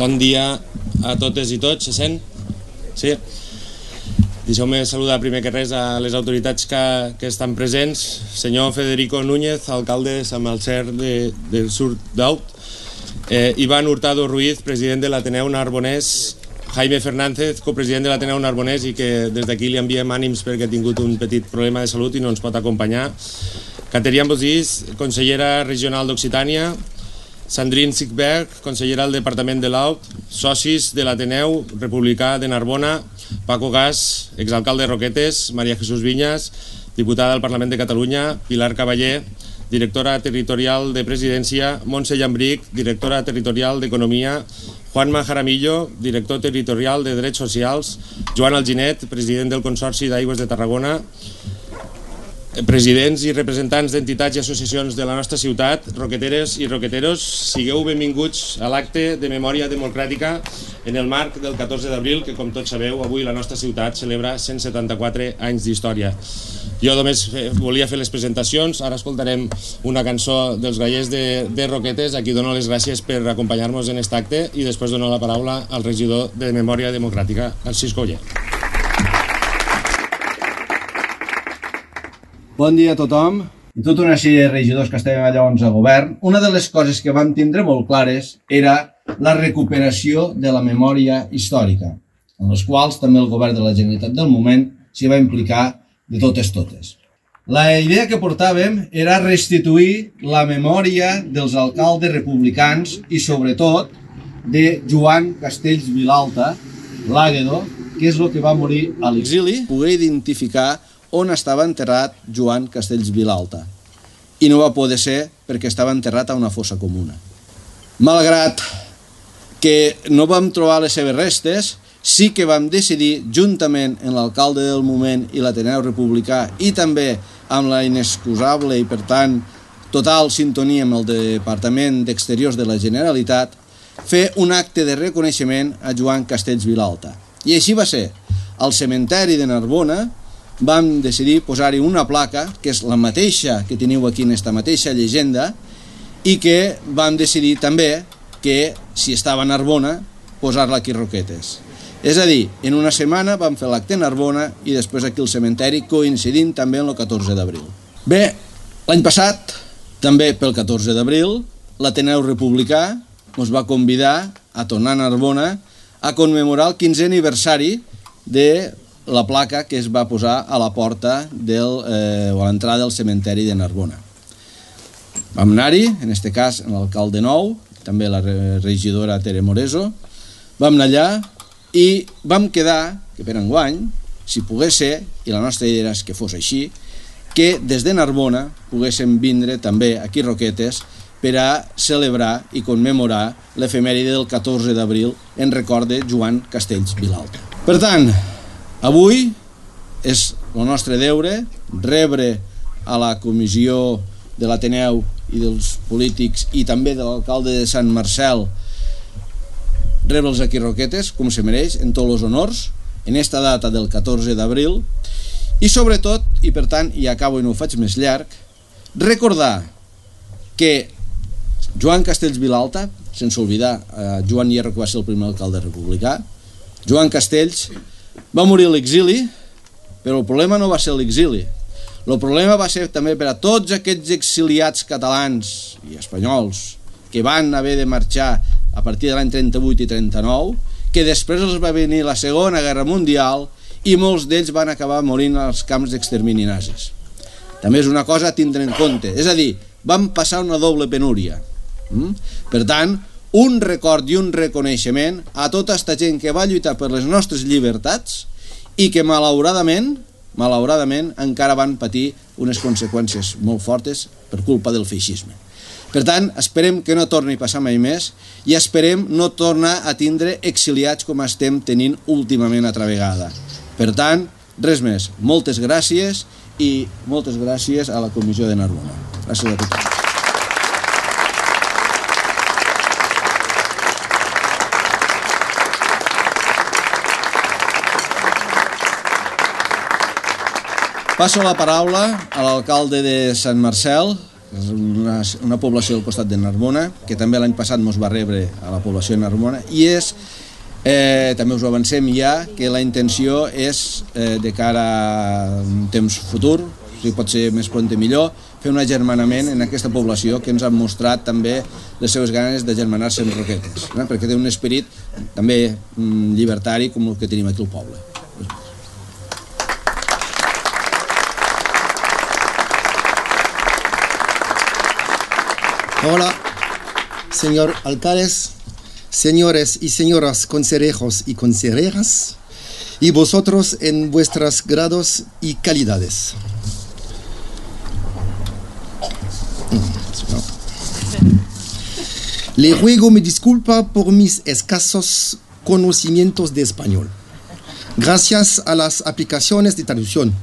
Bon dia a totes i tots, se sent? Sí? Deixeu-me saludar primer que res a les autoritats que estan presents. Senyor Federico Núñez, alcalde de Sant Marcel del Sur d'Aut. Iván Hurtado Ruiz, president de l'Ateneu Narbonès. Jaime Fernández, copresident de l'Ateneu Narbonès i que des d'aquí li enviem ànims perquè ha tingut un petit problema de salut i no ens pot acompanyar. Caterina Bosís, consellera regional d'Occitània. Sandrine Sigberg, consellera del Departament de l'Aut. Socis de l'Ateneu Republicà de Narbona. Paco Gas, exalcalde de Roquetes. Maria Jesús Viñas, diputada del Parlament de Catalunya. Pilar Cavaller, directora territorial de Presidència. Montse Llambric, directora territorial d'Economia. Juanma Jaramillo, director territorial de Drets Socials. Joan Alginet, president del Consorci d'Aigües de Tarragona. Presidents i representants d'entitats i associacions de la nostra ciutat, roqueteres i roqueteros, sigueu benvinguts a l'acte de memòria democràtica en el marc del 14 d'abril, que com tots sabeu, avui la nostra ciutat celebra 174 anys d'història. Jo només volia fer les presentacions, ara escoltarem una cançó dels Gallers de Roquetes, a qui dono les gràcies per acompanyar-nos en aquest acte i després dono la paraula al regidor de Memòria Democràtica, Francisco Oller. Bon dia a tothom i tota una sèrie de regidors que estàvem llavors a govern. Una de les coses que vam tindre molt clares era la recuperació de la memòria històrica, en les quals també el govern de la Generalitat del moment s'hi va implicar de totes. La idea que portàvem era restituir la memòria dels alcaldes republicans i sobretot de Joan Castells Vilalta, l'Àguedo, que és el que va morir a l'exili, poder identificar on estava enterrat Joan Castells Vilalta. I no va poder ser perquè estava enterrat a una fossa comuna. Malgrat que no vam trobar les seves restes, sí que vam decidir, juntament amb l'alcalde del moment i l'Ateneu Republicà i també amb la inexcusable i, per tant, total sintonia amb el Departament d'Exteriors de la Generalitat, fer un acte de reconeixement a Joan Castells Vilalta. I així va ser. Al cementeri de Narbona vam decidir posar-hi una placa, que és la mateixa que teniu aquí en aquesta mateixa llegenda, i que vam decidir també que, si estava a Narbona, posar-la aquí a Roquetes. És a dir, en una setmana vam fer l'acte a Narbona i després aquí al cementeri, coincidint també amb el 14 d'abril. Bé, l'any passat, també pel 14 d'abril, l'Ateneu Republicà ens va convidar a tornar a Narbona a commemorar el 15è aniversari de la placa que es va posar a la porta o a l'entrada del cementeri de Narbona. Vam anar-hi, en aquest cas l'alcalde nou, també la regidora Tere Moreso, vam anar allà i vam quedar que per enguany, si pogués ser, i la nostra idea és que fos així, que des de Narbona poguéssim vindre també aquí a Roquetes per a celebrar i commemorar l'efemèride del 14 d'abril en record de Joan Castells Vilalta. Per tant, avui és el nostre deure rebre a la comissió de l'Ateneu i dels polítics i també de l'alcalde de Sant Marcel, rebre'ls aquí a Roquetes, com se mereix, en tots els honors, en aquesta data del 14 d'abril, i sobretot, i per tant, i acabo i no ho faig més llarg, recordar que Joan Castells Vilalta, sense oblidar Joan Hierro, que va ser el primer alcalde republicà, Joan Castells va morir a l'exili, però el problema no va ser l'exili. El problema va ser també per a tots aquests exiliats catalans i espanyols que van haver de marxar a partir de l'any 38 i 39, que després els va venir la Segona Guerra Mundial i molts d'ells van acabar morint als camps d'extermini nazis. També és una cosa a tindre en compte. És a dir, van passar una doble penúria. Per tant, un record i un reconeixement a tota aquesta gent que va lluitar per les nostres llibertats i que malauradament encara van patir unes conseqüències molt fortes per culpa del feixisme. Per tant, esperem que no torni a passar mai més i esperem no tornar a tindre exiliats com estem tenint últimament altra vegada. Per tant, res més. Moltes gràcies i moltes gràcies a la Comissió de Narbona. Gràcies a tothom. Passo la paraula a l'alcalde de Sant Marcel, una població del costat de Narbona, que també l'any passat ens va rebre a la població de Narbona, i és, també us ho avancem ja, que la intenció és, de cara a un temps futur, si pot ser més pront millor, fer un agermanament en aquesta població que ens ha mostrat també les seves ganes d'agermanar-se amb Roquetes, perquè té un esperit també llibertari com el que tenim aquí al poble. Hola, señor alcaldes, señores y señoras consejeros y consejeras, y vosotros en vuestros grados y calidades. Le ruego mi disculpa por mis escasos conocimientos de español, gracias a las aplicaciones de traducción.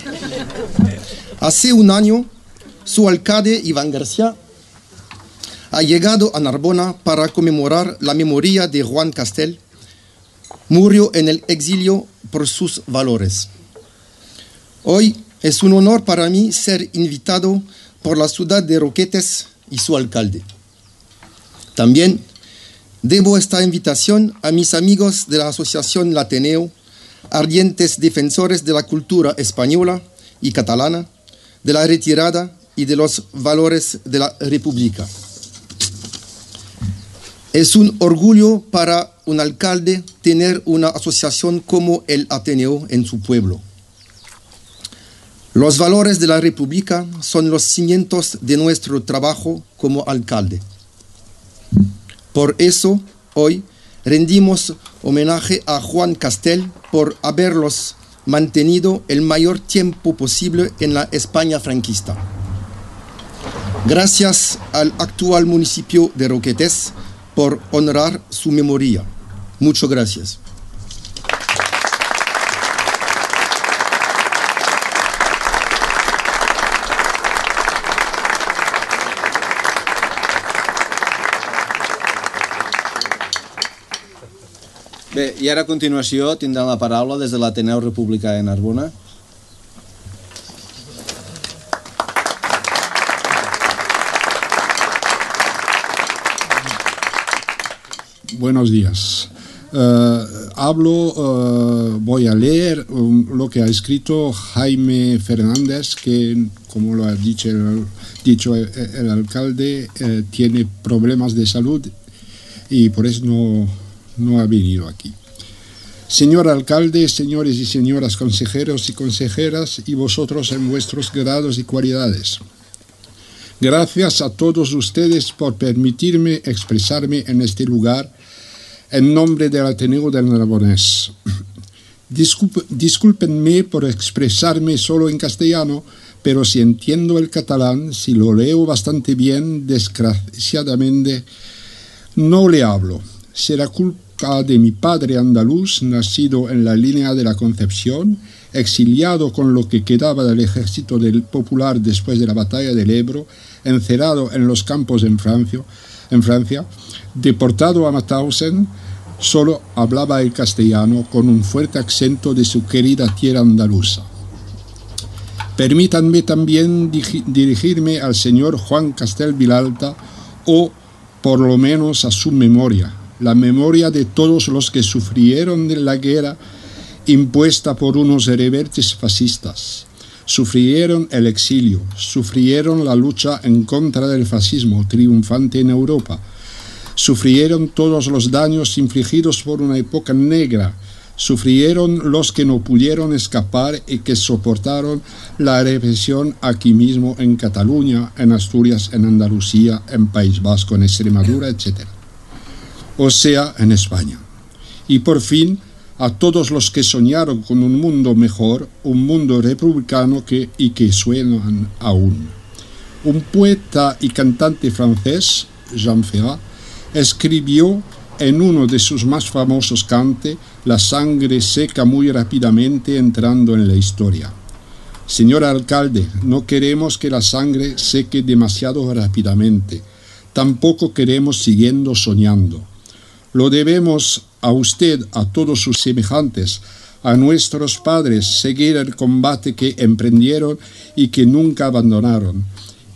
Hace un año, su alcalde Iván García ha llegado a Narbona para conmemorar la memoria de Juan Castel. Murió en el exilio por sus valores. Hoy es un honor para mí ser invitado por la ciudad de Roquetes y su alcalde. También debo esta invitación a mis amigos de la Asociación Lateneo, ardientes defensores de la cultura española y catalana, de la retirada y de los valores de la República. Es un orgullo para un alcalde tener una asociación como el Ateneo en su pueblo. Los valores de la República son los cimientos de nuestro trabajo como alcalde. Por eso, hoy rendimos homenaje a Juan Castel por haberlos mantenido el mayor tiempo posible en la España franquista. Gracias al actual municipio de Roquetes por honrar su memoria. Muchas gracias. Bé, i ara a continuació tindran la paraula des de l'Ateneu Republicà de Narbona. Buenos días. Voy a leer lo que ha escrito Jaime Fernández, que, como lo ha dicho el alcalde, tiene problemas de salud y por eso no ha venido aquí. Señor alcalde, señores y señoras consejeros y consejeras, y vosotros en vuestros grados y cualidades. Gracias a todos ustedes por permitirme expresarme en este lugar en nombre del Ateneo del Narbonés. Discúlpenme por expresarme solo en castellano, pero si entiendo el catalán, si lo leo bastante bien, desgraciadamente no le hablo. Será culpa de mi padre andaluz, nacido en la línea de la Concepción, exiliado con lo que quedaba del ejército popular después de la batalla del Ebro, encerrado en los campos en Francia, deportado a Mauthausen, solo hablaba el castellano con un fuerte acento de su querida tierra andaluza. Permítanme también dirigirme al señor Juan Castel Vilalta, o por lo menos a su memoria, la memoria de todos los que sufrieron de la guerra impuesta por unos rebeldes fascistas. Sufrieron el exilio, sufrieron la lucha en contra del fascismo triunfante en Europa, sufrieron todos los daños infligidos por una época negra, sufrieron los que no pudieron escapar y que soportaron la represión aquí mismo en Cataluña, en Asturias, en Andalucía, en País Vasco, en Extremadura, etc. O sea, en España. Y por fin, a todos los que soñaron con un mundo mejor, un mundo republicano que suenan aún. Un poeta y cantante francés, Jean Ferrat, escribió en uno de sus más famosos cantes: la sangre seca muy rápidamente entrando en la historia. Señor alcalde, no queremos que la sangre seque demasiado rápidamente. Tampoco queremos siguiendo soñando. Lo debemos a usted, a todos sus semejantes, a nuestros padres, seguir el combate que emprendieron y que nunca abandonaron.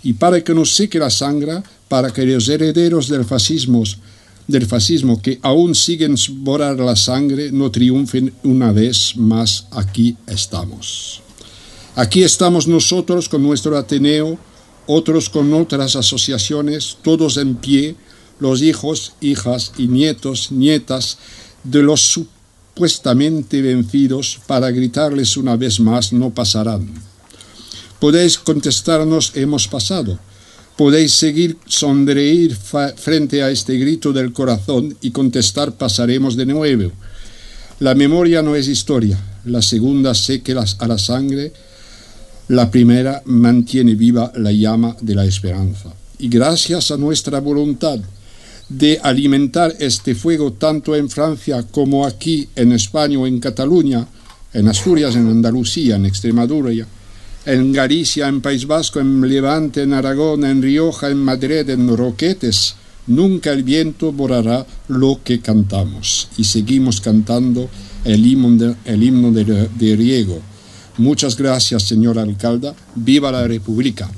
y para que no seque la sangre, para que los herederos del fascismo que aún siguen borrar la sangre no triunfen una vez más. Aquí estamos. Aquí estamos nosotros con nuestro Ateneo, otros con otras asociaciones, todos en pie, los hijos, hijas y nietos, nietas de los supuestamente vencidos, para gritarles una vez más: no pasarán. Podéis contestarnos: hemos pasado. Podéis seguir sonreír frente a este grito del corazón y contestar: pasaremos de nuevo. La memoria no es historia. La segunda seque a la sangre. La primera mantiene viva la llama de la esperanza. Y gracias a nuestra voluntad de alimentar este fuego tanto en Francia como aquí en España o en Cataluña, en Asturias, en Andalucía, en Extremadura, en Galicia, en País Vasco, en Levante, en Aragón, en Rioja, en Madrid, en Roquetes, nunca el viento borrará lo que cantamos. Y seguimos cantando el himno de Riego. Muchas gracias, señor alcalde. ¡Viva la República!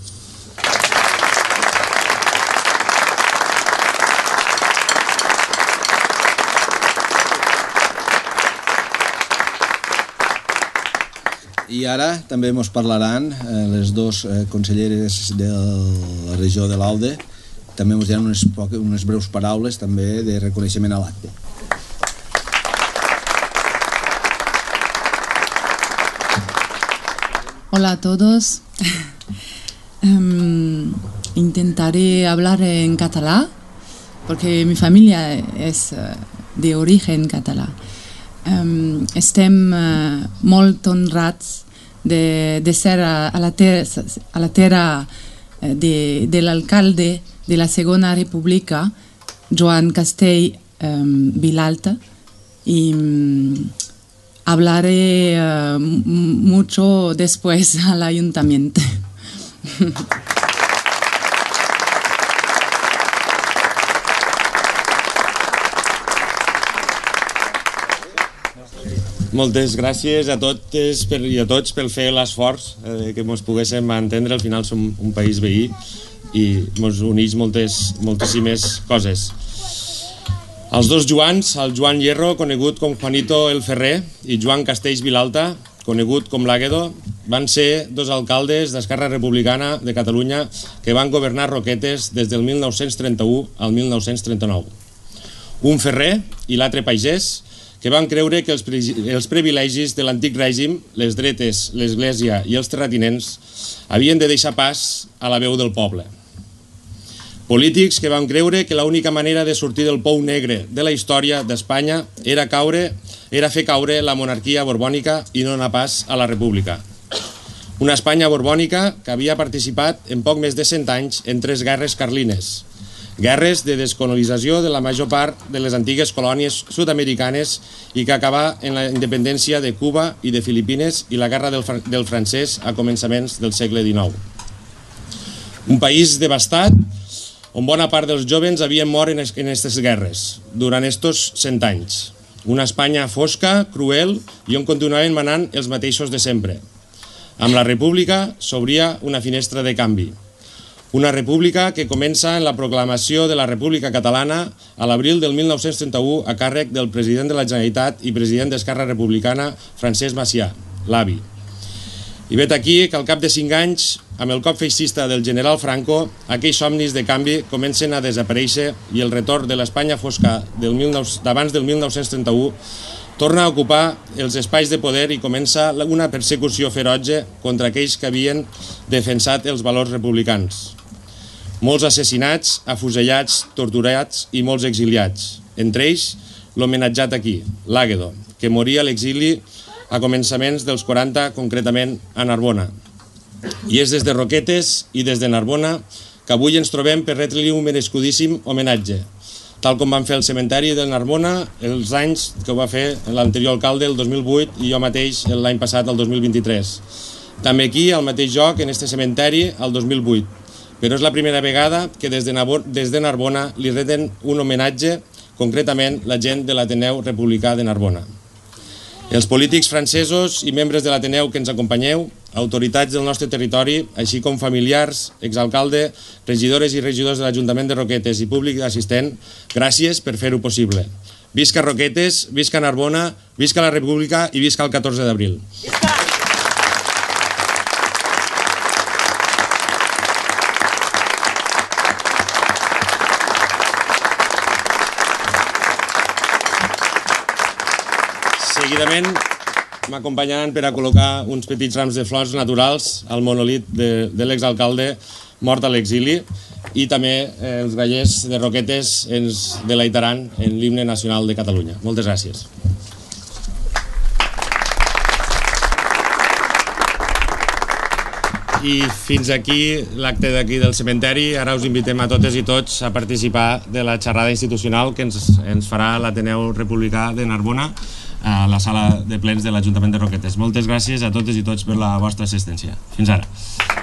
I ara també ens parlaran les dues conselleres de la regió de l'Aude. També ens diran unes breus paraules també de reconeixement a l'acte. Hola a todos. Intentaré hablar en català porque mi familia es de origen català. Estem molt honrats de ser a la terra de l'alcalde de la Segona República, Joan Castell Vilalta, y hablaré mucho después al ayuntamiento. Moltes gràcies a totes i a tots per fer l'esforç que ens poguéssim entendre. Al final som un país veí i ens uneix moltíssimes coses. Els dos Joans, el Joan Hierro, conegut com Juanito el Ferrer, i Joan Castells Vilalta, conegut com l'Àguedo, van ser dos alcaldes d'Esquerra Republicana de Catalunya que van governar Roquetes des del 1931 al 1939. Un ferrer i l'altre pagès, que van creure que els privilegis de l'antic règim, les dretes, l'església i els terratinents, havien de deixar pas a la veu del poble. Polítics que van creure que l'única manera de sortir del pou negre de la història d'Espanya era fer caure la monarquia borbònica i no anar pas a la república. Una Espanya borbònica que havia participat en poc més de 100 anys en 3 guerres carlines, guerres de descolonització de la major part de les antigues colònies sud-americanes i que acabà en la independència de Cuba i de Filipines i la guerra del francès a començaments del segle XIX. Un país devastat on bona part dels jovens havien mort en aquestes guerres durant estos 100 anys. Una Espanya fosca, cruel i on continuaven manant els mateixos de sempre. Amb la república s'obria una finestra de canvi. Una república que comença en la proclamació de la República Catalana a l'abril del 1931 a càrrec del president de la Generalitat i president d'Esquerra Republicana, Francesc Macià, l'avi. I vet aquí que al cap de 5 anys, amb el cop feixista del general Franco, aquells somnis de canvi comencen a desaparèixer i el retorn de l'Espanya fosca d'abans del 1931 torna a ocupar els espais de poder i comença una persecució ferotge contra aquells que havien defensat els valors republicans. Molts assassinats, afusellats, torturats i molts exiliats. Entre ells, l'homenatjat aquí, l'Àguedo, que moria a l'exili a començaments dels 40, concretament a Narbona. I és des de Roquetes i des de Narbona que avui ens trobem per retre-li un merescudíssim homenatge, tal com van fer el cementeri de Narbona els anys que ho va fer l'anterior alcalde, el 2008, i jo mateix l'any passat, el 2023. També aquí, al mateix lloc, en este cementeri, el 2008. Però és la primera vegada que des de Narbona li reten un homenatge, concretament la gent de l'Ateneu Republicà de Narbona. Els polítics francesos i membres de l'Ateneu que ens acompanyeu, autoritats del nostre territori, així com familiars, exalcalde, regidores i regidors de l'Ajuntament de Roquetes i públic assistent, gràcies per fer-ho possible. Visca Roquetes, visca Narbona, visca la República i visca el 14 d'abril. Seguidament m'acompanyaran per a col·locar uns petits rams de flors naturals al monolit de l'exalcalde mort a l'exili, i també els ballers de Roquetes ens deleitaran en l'himne nacional de Catalunya. Moltes gràcies. I fins aquí l'acte d'aquí del cementeri. Ara us invitem a totes i tots a participar de la xerrada institucional que ens farà l'Ateneu Republicà de Narbona a la sala de plens de l'Ajuntament de Roquetes. Moltes gràcies a totes i tots per la vostra assistència. Fins ara.